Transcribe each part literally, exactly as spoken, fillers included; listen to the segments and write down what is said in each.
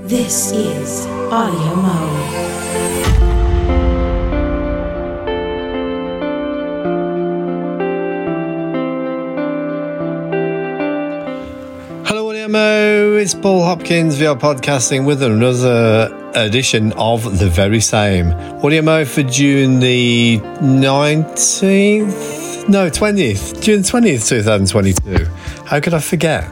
This is Audio Mo. It's Paul Hopkins, V R Podcasting, with another edition of The Very Same. Audio Mo for June the nineteenth? No, twentieth. June twentieth, twenty twenty-two. How could I forget?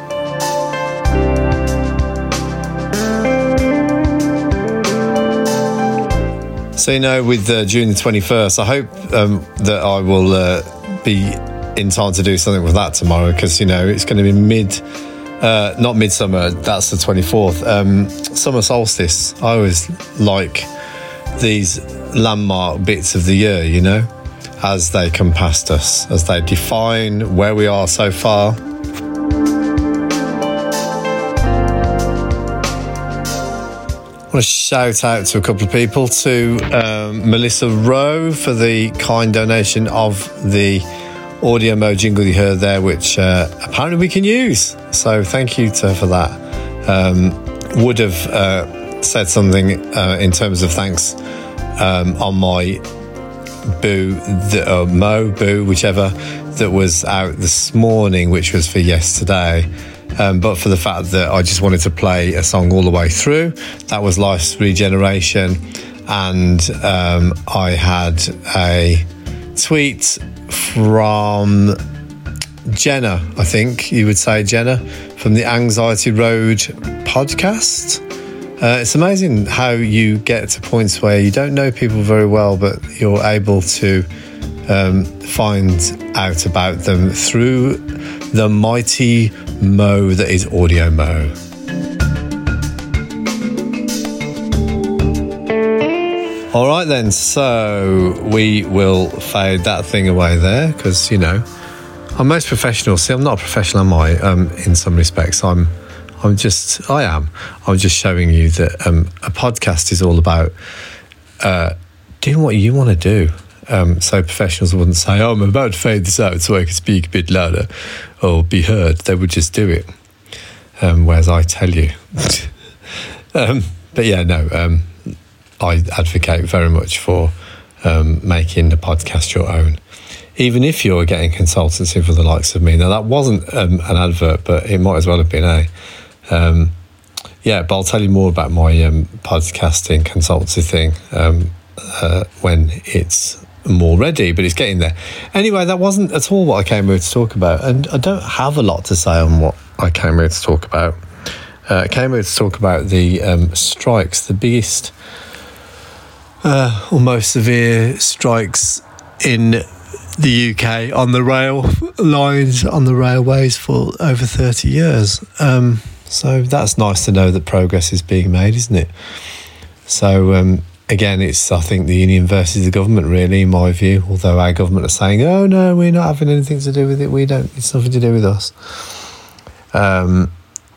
So, you know, with uh, June the twenty-first, I hope um, that I will uh, be in time to do something with that tomorrow, because, you know, it's going to be mid... Uh, not midsummer, that's the twenty-fourth. Um, summer solstice. I always like these landmark bits of the year, you know, as they come past us, as they define where we are so far. I want to shout out to a couple of people, to um, Melissa Rowe for the kind donation of the Audio Mo jingle you heard there, which uh, apparently we can use. So thank you to her for that. Um, would have uh, said something uh, in terms of thanks um, on my Boo, the, uh, Mo, Boo, whichever, that was out this morning, which was for yesterday. Um, but for the fact that I just wanted to play a song all the way through. That was Life's Regeneration. And um, I had a tweet from Jenna, I think you would say Jenna, from the Anxiety Road podcast. Uh, it's amazing how you get to points where you don't know people very well, but you're able to um, find out about them through the mighty Mo that is Audio Mo. All right then, so we will fade that thing away there, because, you know, I'm most professional. See, I'm not a professional, am I? Um, in some respects, I'm. I'm just. I am. I'm just showing you that um, a podcast is all about uh, doing what you want to do. Um, so professionals wouldn't say, "Oh, I'm about to fade this out so I can speak a bit louder or be heard." They would just do it. Um, whereas I tell you. um, but yeah, no. Um, I advocate very much for um, making the podcast your own, even if you're getting consultancy for the likes of me. Now, that wasn't um, an advert, but it might as well have been a. Um, yeah, but I'll tell you more about my um, podcasting consultancy thing um, uh, when it's more ready, but it's getting there. Anyway, that wasn't at all what I came here to talk about, and I don't have a lot to say on what I came here to talk about. Uh, I came here to talk about the um, strikes, the biggest... Uh, or most severe strikes in the U K on the rail lines, on the railways for over thirty years. Um, so that's nice to know that progress is being made, isn't it? So um, again, it's, I think, the union versus the government, really, in my view, although our government are saying, oh no, we're not having anything to do with it, we don't, it's nothing to do with us. Um,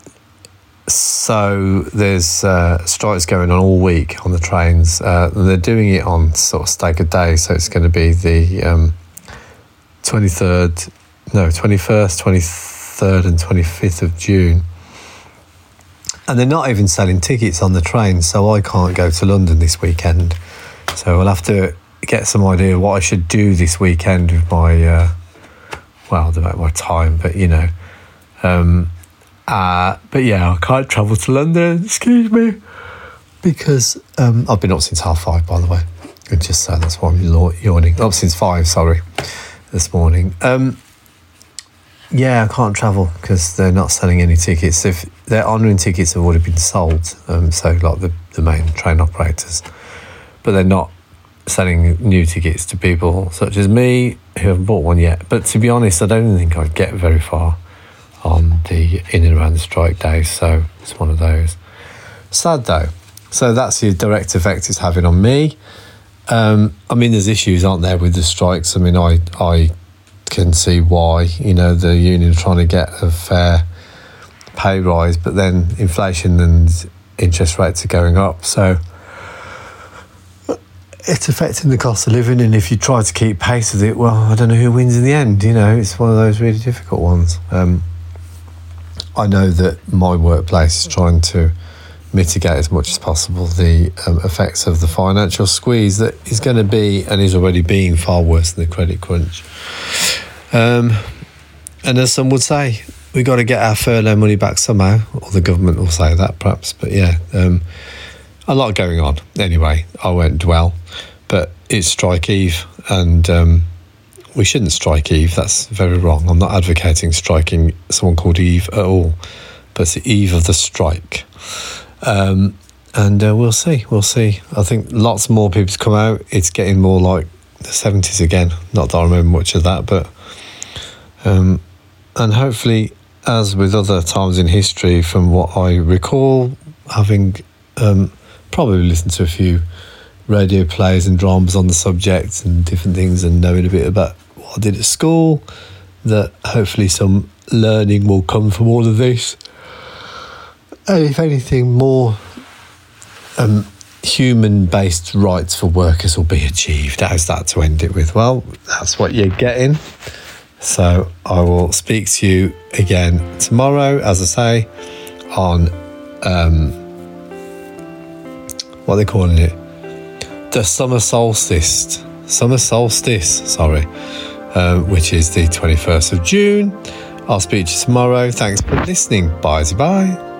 So there's uh, strikes going on all week on the trains. Uh, and they're doing it on sort of staggered days. So it's going to be the um, twenty-third, no, twenty-first, twenty-third and twenty-fifth of June. And they're not even selling tickets on the train. So I can't go to London this weekend. So I'll have to get some idea of what I should do this weekend with my, uh, well, I don't know my time, but you know, um, Uh, but yeah, I can't travel to London, excuse me, because um, I've been up since half five, by the way. Just so that's why I'm yawning. Up since five, sorry, this morning. Um, yeah, I can't travel because they're not selling any tickets. If they're honouring tickets have already been sold, um, so like the, the main train operators, but they're not selling new tickets to people such as me who haven't bought one yet. But to be honest, I don't think I'd get very far on the in and around the strike days, so it's one of those. Sad though. So that's the direct effect it's having on me. Um, I mean, there's issues, aren't there, with the strikes? I mean, I I can see why, you know, the union are trying to get a fair pay rise, but then inflation and interest rates are going up, so it's affecting the cost of living, and if you try to keep pace with it, well, I don't know who wins in the end, you know, it's one of those really difficult ones. Um, I know that my workplace is trying to mitigate as much as possible the um, effects of the financial squeeze that is going to be and is already being far worse than the credit crunch. Um, and as some would say, we've got to get our furlough money back somehow, or the government will say that perhaps. But yeah, um, a lot going on. Anyway, I won't dwell, but it's strike eve, and um, we shouldn't strike Eve. That's very wrong. I'm not advocating striking someone called Eve at all, but it's the eve of the strike. Um, and uh, we'll see, we'll see. I think lots more people to come out. It's getting more like the seventies again. Not that I remember much of that, but... Um, and hopefully, as with other times in history, from what I recall, having um, probably listened to a few radio plays and dramas on the subject and different things and knowing a bit about what I did at school, that hopefully some learning will come from all of this. And if anything, more um, human-based rights for workers will be achieved. How's that to end it with? Well, that's what you're getting. So I will speak to you again tomorrow, as I say, on um, what are they calling it? The summer solstice. Summer solstice, sorry, um, which is the twenty-first of June. I'll speak to you tomorrow. Thanks for listening. Bye-bye.